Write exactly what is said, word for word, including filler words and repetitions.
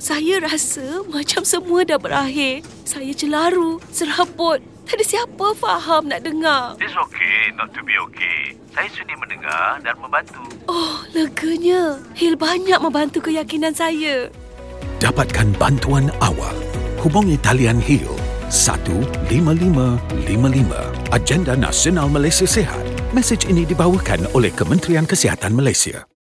Saya rasa macam semua dah berakhir. Saya celaru, serabut. Tak ada siapa faham nak dengar. It's okay not to be okay. Saya sudi mendengar dan membantu. Oh, leganya. Hil banyak membantu keyakinan saya. Dapatkan bantuan awal. Hubungi talian Hil satu lima lima lima lima. Agenda Nasional Malaysia Sihat. Mesej ini dibawakan oleh Kementerian Kesihatan Malaysia.